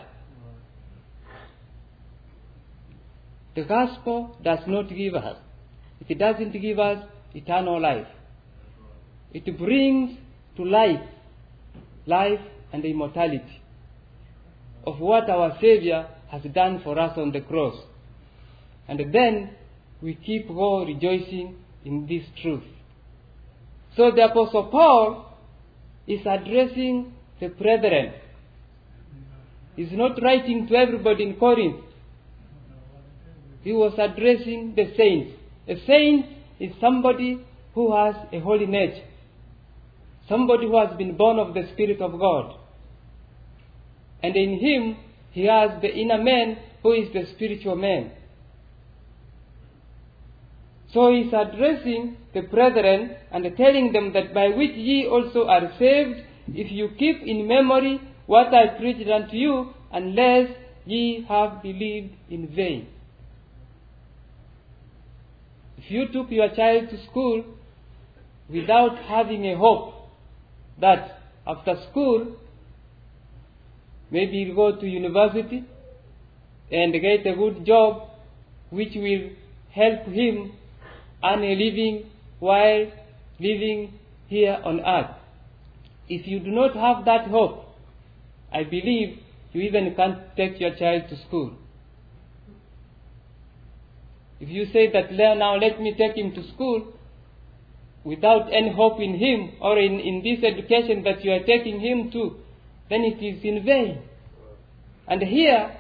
The gospel does not give us. It doesn't give us eternal life. It brings to life, life and immortality of what our Savior has done for us on the cross. And then we keep on rejoicing in this truth. So the Apostle Paul is addressing the brethren. He's not writing to everybody in Corinth. He was addressing the saints. A saint is somebody who has a holy nature, somebody who has been born of the Spirit of God. And in him, he has the inner man who is the spiritual man. So he is addressing the brethren and telling them that by which ye also are saved, if you keep in memory what I preached unto you, unless ye have believed in vain. If you took your child to school without having a hope that after school, maybe you'll go to university and get a good job which will help him earn a living while living here on earth. If you do not have that hope, I believe you even can't take your child to school. If you say that now let me take him to school without any hope in him or in, in this education that you are taking him to, then it is in vain. And here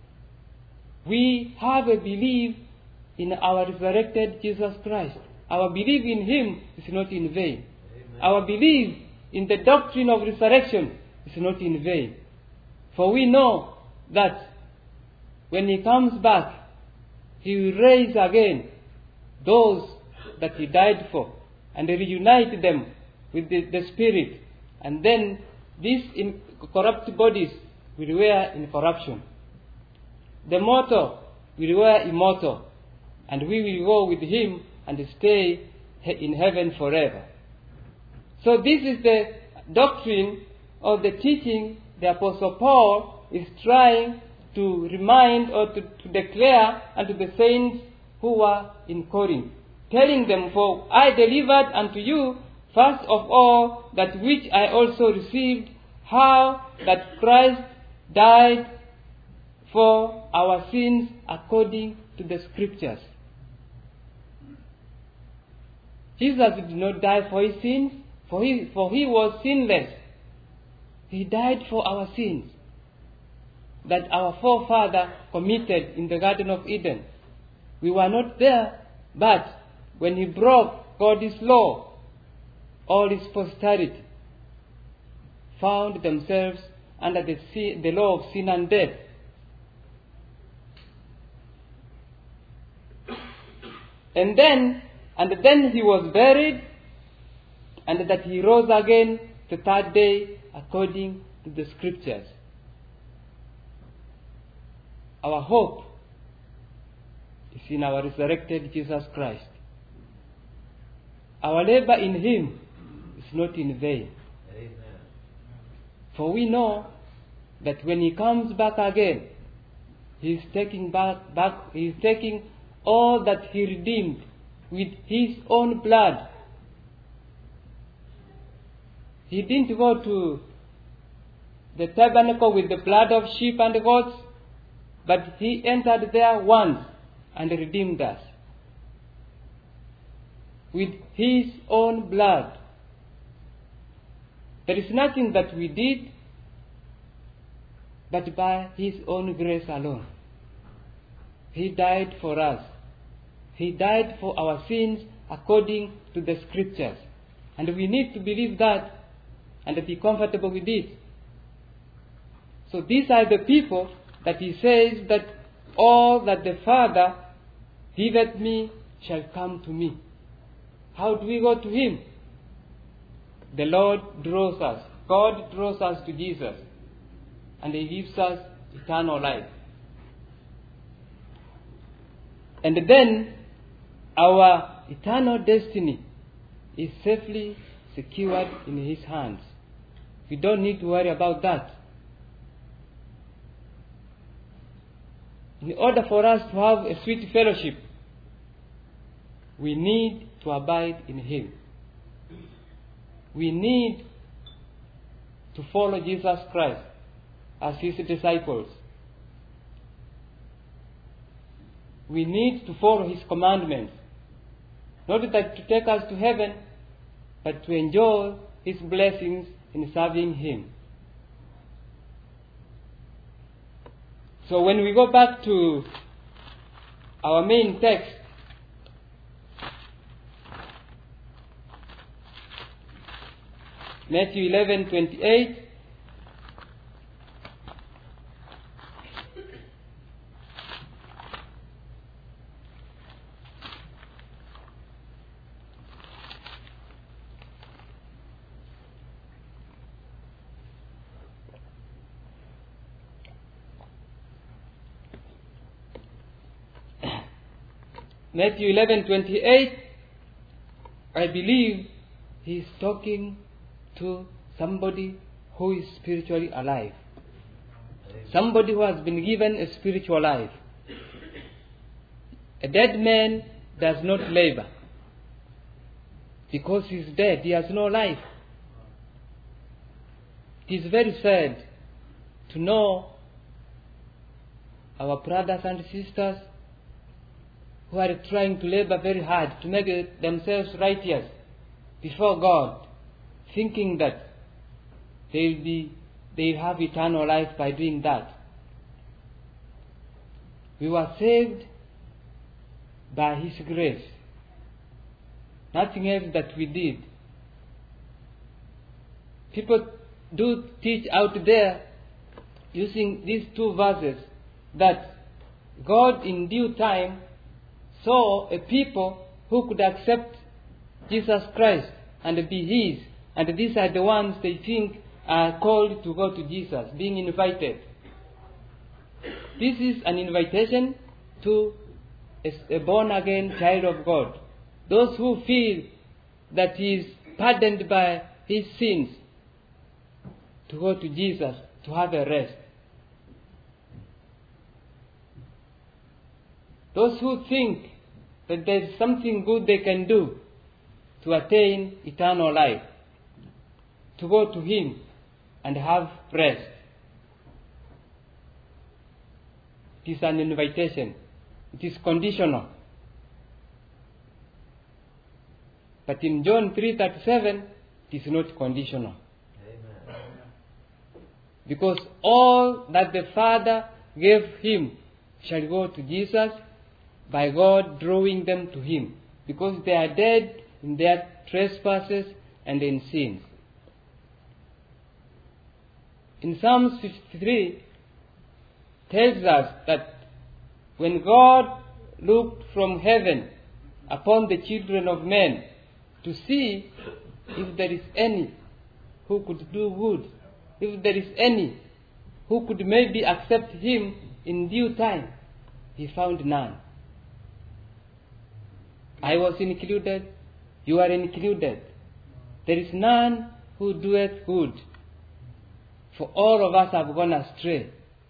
we have a belief in our resurrected Jesus Christ. Our belief in him is not in vain. Amen. Our belief in the doctrine of resurrection is not in vain. For we know that when he comes back, he will raise again those that he died for and reunite them with the, the Spirit. And then these incorrupt bodies will wear incorruption. The mortal will wear immortal. And we will go with him and stay in heaven forever. So this is the doctrine or the teaching the Apostle Paul is trying to remind or to, to declare unto the saints who were in Corinth, telling them, for I delivered unto you first of all that which I also received, how that Christ died for our sins according to the Scriptures. Jesus did not die for his sins, for he, for he was sinless. He died for our sins that our forefather committed in the Garden of Eden. We were not there, but when he broke God's law, all his posterity found themselves under the, sin, the law of sin and death. And then, and then he was buried, and that he rose again the third day according to the scriptures. Our hope is in our resurrected Jesus Christ. Our labor in him is not in vain. Amen. For we know that when he comes back again, he is taking back, back he is taking all that he redeemed with his own blood. He didn't go to the tabernacle with the blood of sheep and goats, but he entered there once and redeemed us with his own blood. There is nothing that we did, but by his own grace alone. He died for us. He died for our sins according to the scriptures. And we need to believe that and be comfortable with it. So these are the people that he says that all that the Father giveth me shall come to me. How do we go to him? The Lord draws us. God draws us to Jesus. And he gives us eternal life. And then our eternal destiny is safely secured in his hands. We don't need to worry about that. In order for us to have a sweet fellowship, we need to abide in him. We need to follow Jesus Christ as his disciples. We need to follow his commandments. Not that to take us to heaven, but to enjoy his blessings in serving him. So when we go back to our main text, Matthew eleven twenty-eight, Matthew eleven twenty-eight, I believe he is talking to somebody who is spiritually alive. Somebody who has been given a spiritual life. A dead man does not labor. Because he is dead, he has no life. It is very sad to know our brothers and sisters who are trying to labor very hard to make themselves righteous before God, thinking that they'll be, they'll have eternal life by doing that. We were saved by his grace. Nothing else that we did. People do teach out there using these two verses that God in due time saw a people who could accept Jesus Christ and be his, and these are the ones they think are called to go to Jesus, being invited. This is an invitation to a born-again child of God. Those who feel that he is pardoned by his sins, to go to Jesus, to have a rest. Those who think that there is something good they can do to attain eternal life, to go to him and have rest. It is an invitation. It is conditional. But in John three thirty-seven, it is not conditional. Amen. Because all that the Father gave him shall go to Jesus by God drawing them to him. Because they are dead in their trespasses and in sins. In Psalms fifty-three, tells us that when God looked from heaven upon the children of men to see if there is any who could do good, if there is any who could maybe accept him in due time, he found none. I was included, you are included. There is none who doeth good, for all of us have gone astray.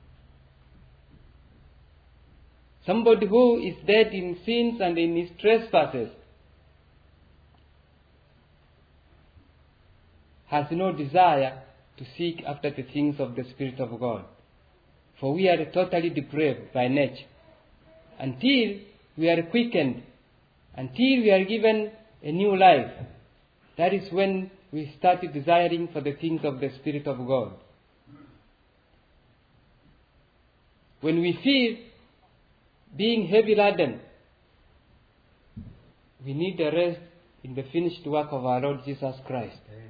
Somebody who is dead in sins and in his trespasses has no desire to seek after the things of the Spirit of God. For we are totally depraved by nature. Until we are quickened, until we are given a new life, that is when we start desiring for the things of the Spirit of God. When we feel being heavy laden, we need a rest in the finished work of our Lord Jesus Christ. Amen.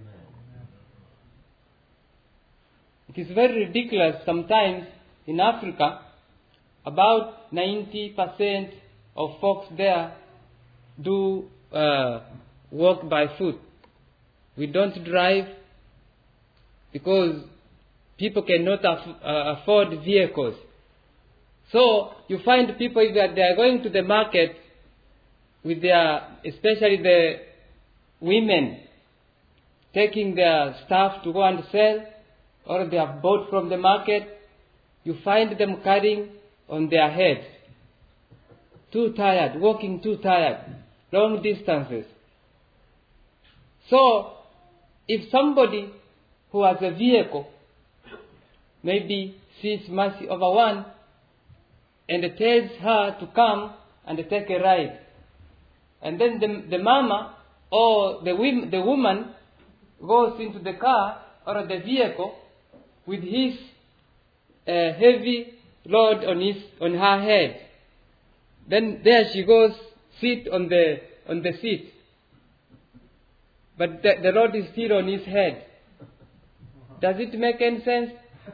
It is very ridiculous sometimes in Africa, about ninety percent of folks there do uh, walk by foot. We don't drive because people cannot aff- uh, afford vehicles. So you find people that they are going to the market with their, especially the women, taking their stuff to go and sell, or they have bought from the market. You find them carrying on their heads. Too tired, walking too tired, long distances. So, if somebody who has a vehicle maybe sees mercy over one and tells her to come and take a ride, and then the, the mama or the, wim, the woman goes into the car or the vehicle with his uh, heavy load on his on her head, then there she goes, sit on the on the seat, but the, the load is still on his head. Does it make any sense?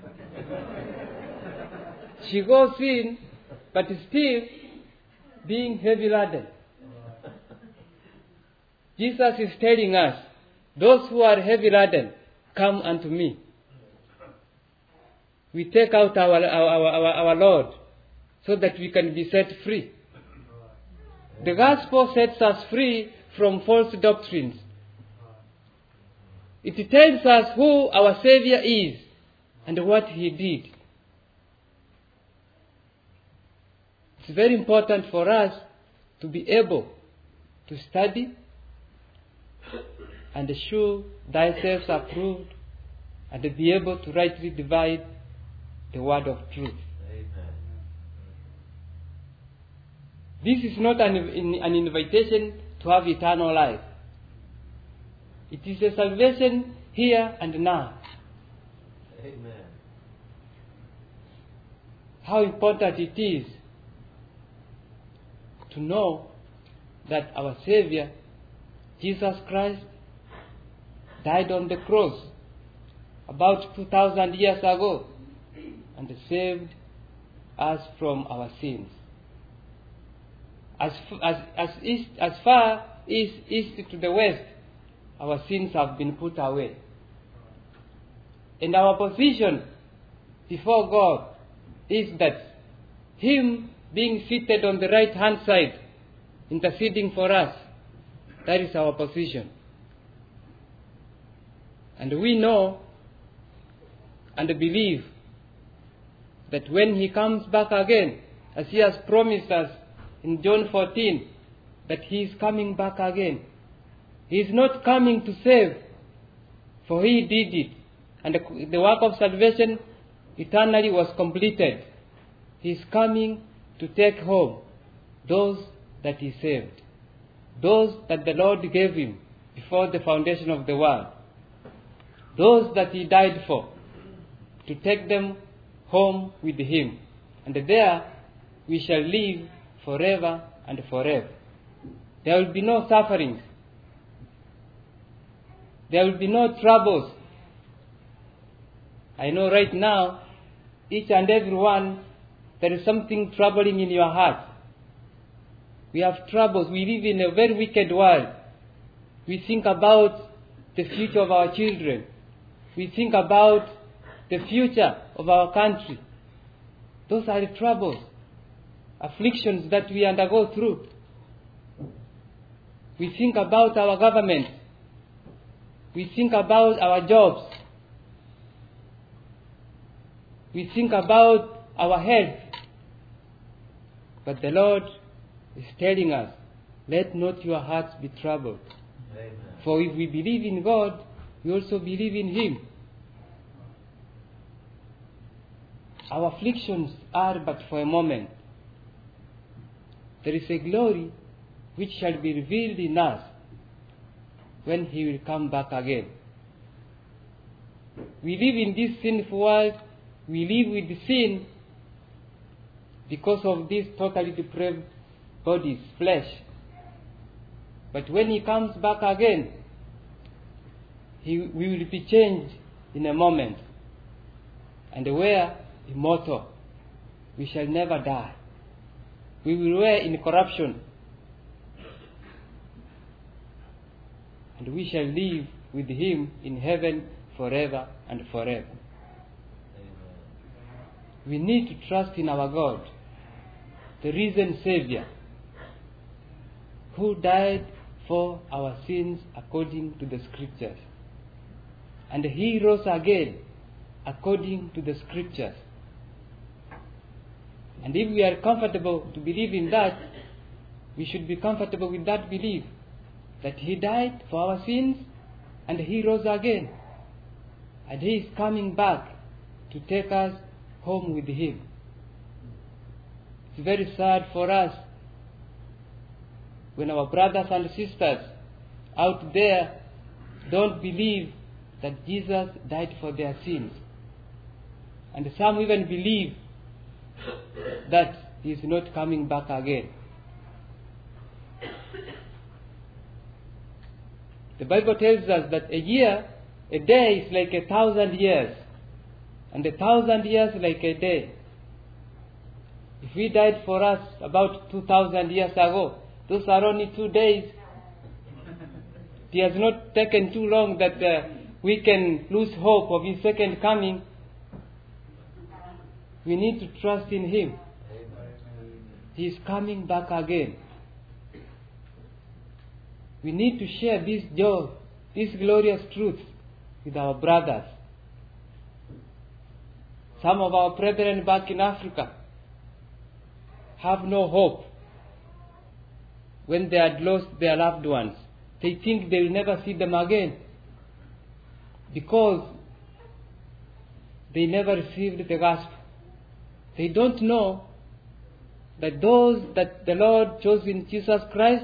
She goes in, but still being heavy laden. Jesus is telling us, those who are heavy laden, come unto me. We take out our, our, our, our load so that we can be set free. The gospel sets us free from false doctrines. It tells us who our Savior is and what He did. It's very important for us to be able to study and show thyself approved and be able to rightly divide the word of truth. Amen. This is not an, an invitation to have eternal life. It is a salvation here and now. Amen. How important it is to know that our Savior, Jesus Christ, died on the cross about two thousand years ago and saved us from our sins. As, as, as, east, as far east, east to the west, our sins have been put away. And our position before God is that Him being seated on the right hand side, interceding for us, that is our position. And we know and believe that when He comes back again, as He has promised us in John fourteen, that He is coming back again. He is not coming to save, for He did it. And the, the work of salvation eternally was completed. He is coming to take home those that He saved. those that the Lord gave him before the foundation of the world, those that he died for, to take them home with him. And there we shall live forever and forever. There will be no sufferings. There will be no troubles. I know right now, each and every one, there is something troubling in your heart. We have troubles. We live in a very wicked world. We think about the future of our children. We think about the future of our country. Those are the troubles, afflictions that we undergo through. We think about our government. We think about our jobs. We think about our health. But the Lord is telling us, let not your hearts be troubled. Amen. For if we believe in God, we also believe in Him. Our afflictions are but for a moment. There is a glory which shall be revealed in us when He will come back again. We live in this sinful world. We live with sin because of this totally depraved body's flesh. But when He comes back again, he, we will be changed in a moment. And we are immortal. We shall never die. We will wear incorruption. And we shall live with Him in heaven forever and forever. Amen. We need to trust in our God, the risen Savior, who died for our sins according to the Scriptures. And He rose again according to the Scriptures. And if we are comfortable to believe in that, we should be comfortable with that belief, that He died for our sins and He rose again. And He is coming back to take us home with Him. It's very sad for us when our brothers and sisters out there don't believe that Jesus died for their sins. And some even believe that He is not coming back again. The Bible tells us that a year, a day is like a thousand years, and a thousand years like a day. If He died for us about two thousand years ago, those are only two days. It has not taken too long that uh, we can lose hope of His second coming. We need to trust in Him. He is coming back again. We need to share this joy, this glorious truth with our brothers. Some of our brethren back in Africa have no hope when they had lost their loved ones. They think they will never see them again because they never received the gospel. They don't know that those that the Lord chose in Jesus Christ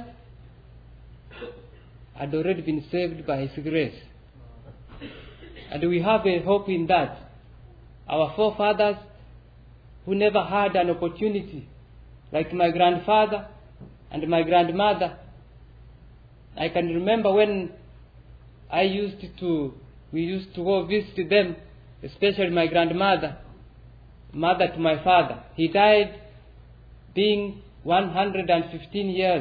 had already been saved by His grace. And we have a hope in that. Our forefathers who never had an opportunity, like my grandfather and my grandmother. I can remember when I used to, we used to go visit them, especially my grandmother, mother to my father. He died being one hundred fifteen years.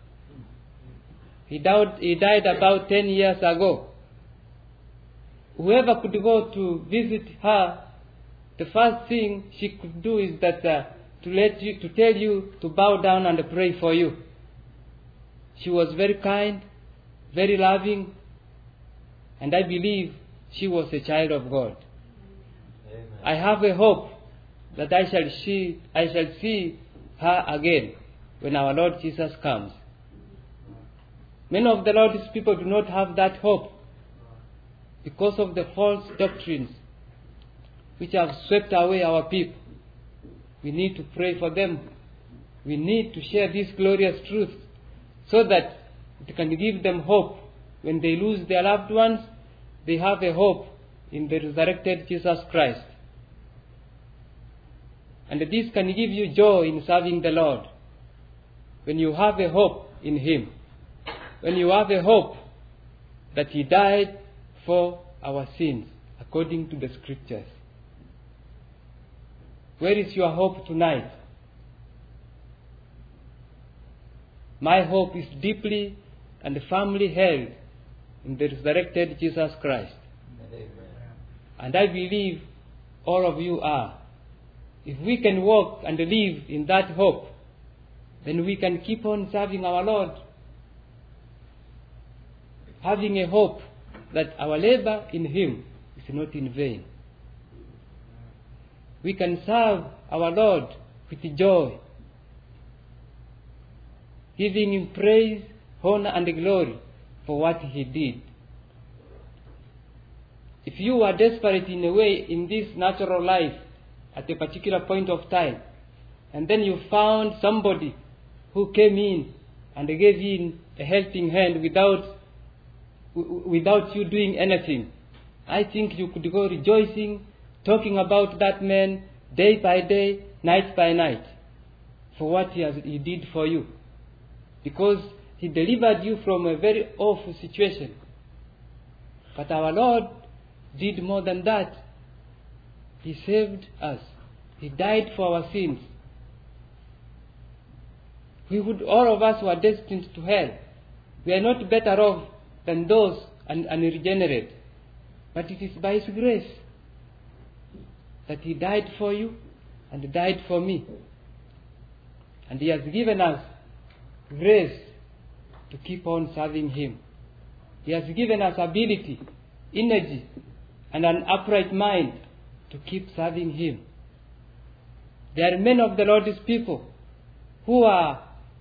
He died, he died about ten years ago. Whoever could go to visit her, the first thing she could do is that uh, to let you, to tell you to bow down and pray for you. She was very kind, very loving, and I believe she was a child of God. Amen. I have a hope that I shall see, I shall see her again when our Lord Jesus comes. Many of the Lord's people do not have that hope because of the false doctrines which have swept away our people. We need to pray for them. We need to share this glorious truth so that It can give them hope. When they lose their loved ones, they have a hope in the resurrected Jesus Christ. And this can give you joy in serving the Lord. When you have a hope in Him. When you have a hope that He died for our sins, according to the Scriptures. Where is your hope tonight? My hope is deeply and firmly held in the resurrected Jesus Christ. Amen. And I believe all of you are. If we can walk and live in that hope, then we can keep on serving our Lord, having a hope that our labor in Him is not in vain. We can serve our Lord with joy, giving Him praise, honor, and glory for what He did. If you are desperate in a way in this natural life at a particular point of time, and then you found somebody who came in and gave in a helping hand without without you doing anything, I think you could go rejoicing, talking about that man day by day, night by night, for what he, has, he did for you. Because He delivered you from a very awful situation. But our Lord did more than that. He saved us. He died for our sins. We would, all of us were destined to hell. We are not better off than those un- unregenerate. But it is by His grace that He died for you and died for me. And He has given us grace to keep on serving Him. He has given us ability, energy, and an upright mind to keep serving Him. There are many of the Lord's people who are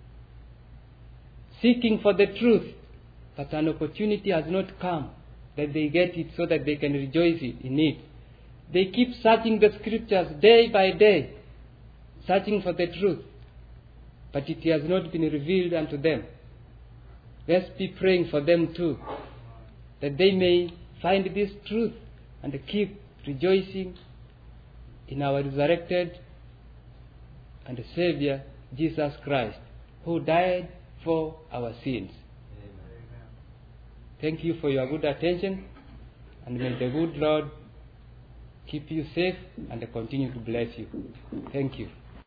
seeking for the truth, but an opportunity has not come that they get it so that they can rejoice in it. They keep searching the Scriptures day by day, searching for the truth, but it has not been revealed unto them. Let's be praying for them too, that they may find this truth and keep rejoicing in our resurrected and Savior, Jesus Christ, who died for our sins. Amen. Thank you for your good attention, and may the good Lord keep you safe and continue to bless you. Thank you.